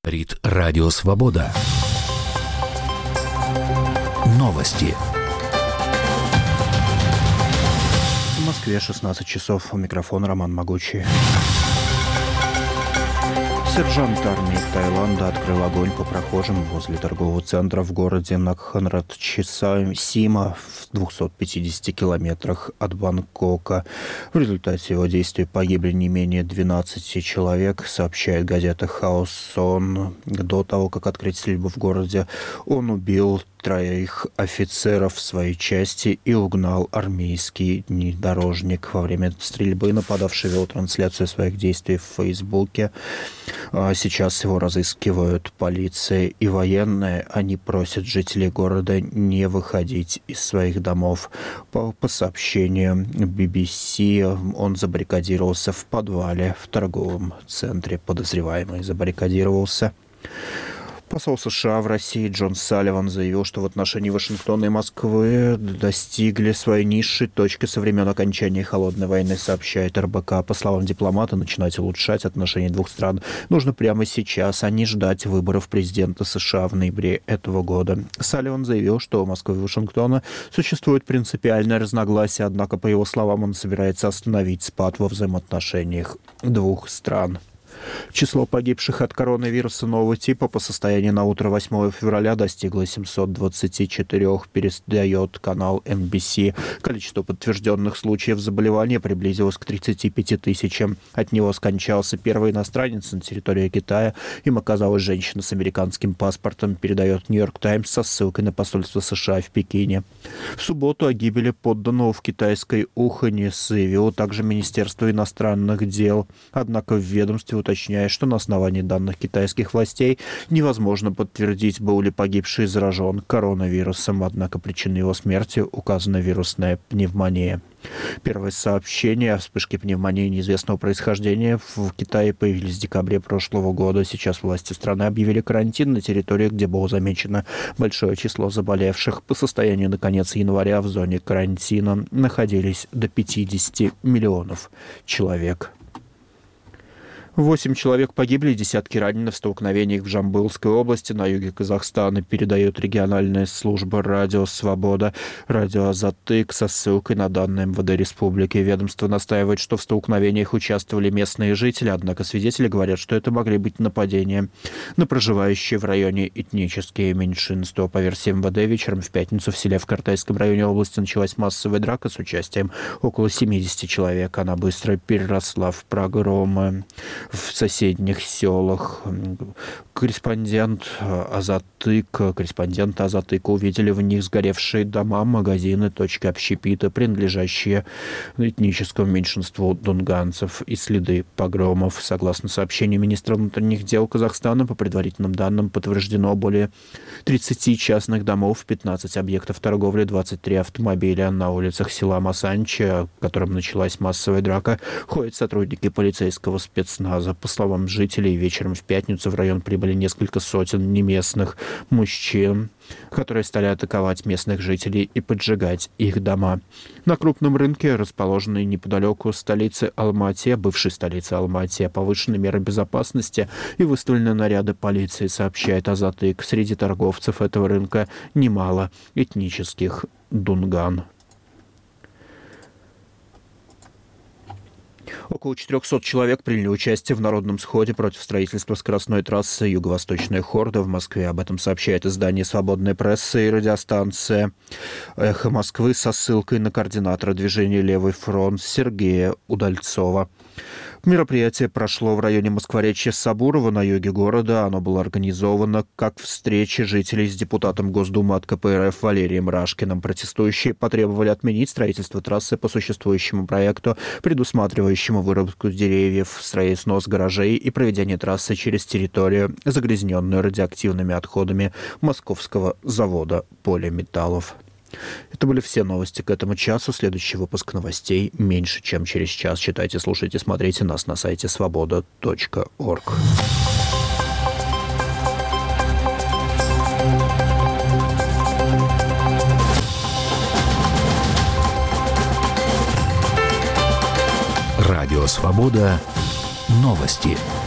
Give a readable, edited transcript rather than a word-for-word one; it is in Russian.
Говорит Радио Свобода. Новости. В Москве 16 часов. У микрофона Роман Могучий. Сержант армии Таиланда открыл огонь по прохожим возле торгового центра в городе Накханратчисима в 250 километрах от Бангкока. В результате его действий погибли не менее 12 человек, сообщает газета «Хаосон». До того, как открыть стрельбу в городе, он убил 3 офицеров своей части и угнал армейский внедорожник. Во время стрельбы нападавший вел трансляцию своих действий в Фейсбуке. Сейчас его разыскивают полиция и военные. Они просят жителей города не выходить из своих домов. По сообщению BBC, он забаррикадировался в подвале в торговом центре. Подозреваемый забаррикадировался. Посол США в России Джон Салливан заявил, что в отношении Вашингтона и Москвы достигли своей низшей точки со времен окончания холодной войны, сообщает РБК. По словам дипломата, начинать улучшать отношения двух стран нужно прямо сейчас, а не ждать выборов президента США в ноябре этого года. Салливан заявил, что у Москвы и Вашингтона существует принципиальное разногласие, однако, по его словам, он собирается остановить спад во взаимоотношениях двух стран. Число погибших от коронавируса нового типа по состоянию на утро 8 февраля достигло 724, передает канал NBC. Количество подтвержденных случаев заболевания приблизилось к 35 тысячам. От него скончался первый иностранец на территории Китая. Им оказалась женщина с американским паспортом, передает Нью-Йорк Таймс со ссылкой на посольство США в Пекине. В субботу о гибели подданного в китайской Ухане заявило также Министерство иностранных дел. Однако в ведомстве уточняет, что на основании данных китайских властей невозможно подтвердить, был ли погибший заражен коронавирусом, однако причиной его смерти указана вирусная пневмония. Первые сообщения о вспышке пневмонии неизвестного происхождения в Китае появились в декабре прошлого года. Сейчас власти страны объявили карантин на территории, где было замечено большое число заболевших. По состоянию на конец января в зоне карантина находились до 50 миллионов человек. 8 человек погибли, десятки ранены в столкновениях в Жамбылской области на юге Казахстана, передает региональная служба «Радио Свобода». Радио «Азатык» со ссылкой на данные МВД республики. Ведомство настаивает, что в столкновениях участвовали местные жители, однако свидетели говорят, что это могли быть нападения на проживающие в районе этнические меньшинства. По версии МВД, вечером в пятницу в селе в Картайском районе области началась массовая драка с участием около 70 человек. Она быстро переросла в погромы в соседних селах. Корреспонденты Азатыка увидели в них сгоревшие дома, магазины, точки общепита, принадлежащие этническому меньшинству дунганцев, и следы погромов. Согласно сообщению министра внутренних дел Казахстана, по предварительным данным подтверждено более 30 частных домов, 15 объектов торговли, 23 автомобиля. На улицах села Масанчи, в котором началась массовая драка, ходят сотрудники полицейского спецназа. По словам жителей, вечером в пятницу в район прибыли несколько сотен неместных мужчин, которые стали атаковать местных жителей и поджигать их дома. На крупном рынке, расположенной неподалеку столицы Алматы, бывшей столицы Алматы, повышены меры безопасности и выставлены наряды полиции, сообщает Азатык. Среди торговцев этого рынка немало этнических дунган. Около 400 человек приняли участие в народном сходе против строительства скоростной трассы «Юго-Восточная Хорда» в Москве. Об этом сообщает издание «Свободная пресса» и радиостанция «Эхо Москвы» со ссылкой на координатора движения «Левый фронт» Сергея Удальцова. Мероприятие прошло в районе Москворечья Сабурова на юге города. Оно было организовано как встреча жителей с депутатом Госдумы от КПРФ Валерием Рашкиным. Протестующие потребовали отменить строительство трассы по существующему проекту, предусматривающему вырубку деревьев, снос гаражей и проведение трассы через территорию, загрязненную радиоактивными отходами Московского завода полиметаллов. Это были все новости к этому часу. Следующий выпуск новостей меньше, чем через час. Читайте, слушайте, смотрите нас на сайте svoboda.org. Радио «Свобода». Новости.